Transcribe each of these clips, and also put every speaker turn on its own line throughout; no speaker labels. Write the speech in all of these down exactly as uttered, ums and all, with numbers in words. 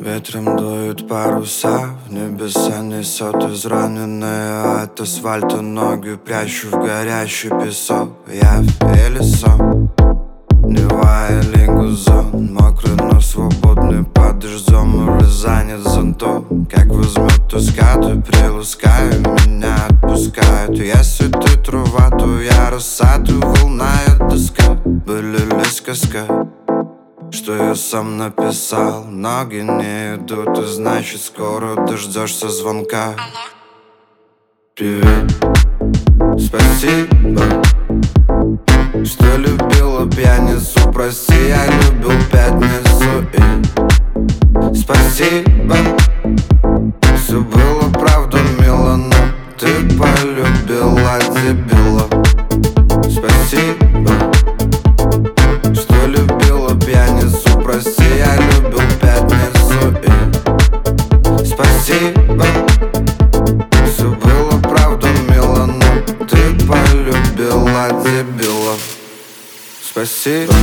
Ветром дуют паруса, в небеса несет израненные от асфальта ноги. Прячу в горящий песок, я или сон. Нева или гузон, мокрый, но свободный под дождем или занят зонтом. Как возьмет тоска, ты приласкаю, меня отпускают. Если ты трава, то я роса, ты волна, я доска. Были ли сказка, что я сам написал? Ноги не идут, и значит скоро дождешься звонка. Привет, спасибо, что любила пьяницу. Прости, я любил пятницу. И спасибо, все было правда мило, но ты полюбила дебила. Спасибо, что любила пьяницу. Прости, я любил пятницу. И спасибо, все было правда мило, но ты полюбила дебила. Спасибо.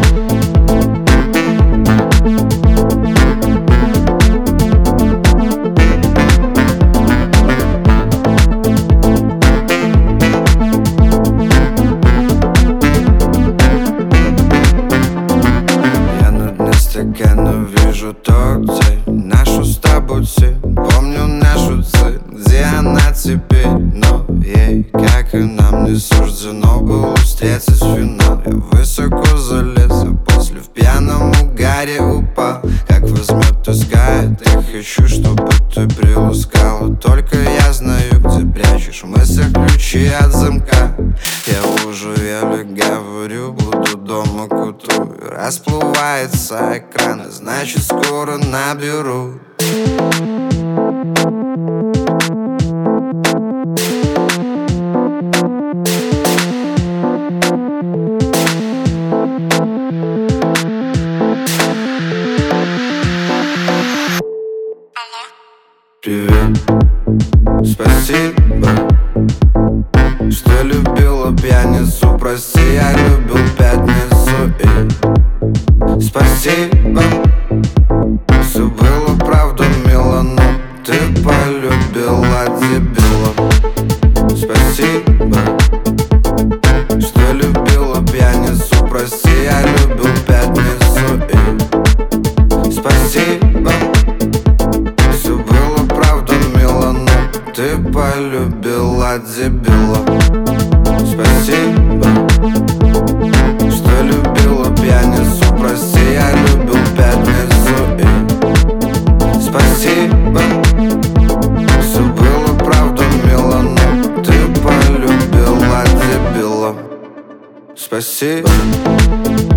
Стакана вижу тот цель, нашу с тобой цель. Помню нашу цель, где она теперь. Но ей, как и нам, не суждено было встретить финал. Я высоко залез, а после в пьяном угаре упал. Как возьмет тоска, я так хочу, чтобы ты приласкала. Только я знаю, где прячешь в мыслях ключи от замка. Я уже еле говорю, буду дома к утру. И расплывается экран, значит скоро наберу. Привет, спасибо, что любила пьяницу. Прости, я любил пятницу. И спасибо, все было правда мило, но ты полюбила дебила. Спасибо, что любила пьяницу. Прости, я любил пятницу. И спасибо, все было правда мило, но ты полюбила дебила. Спасибо, что любила пьяницу. Прости, я любил пятницу. И спасибо, все было правда мило, но ты полюбила дебила. Спасибо.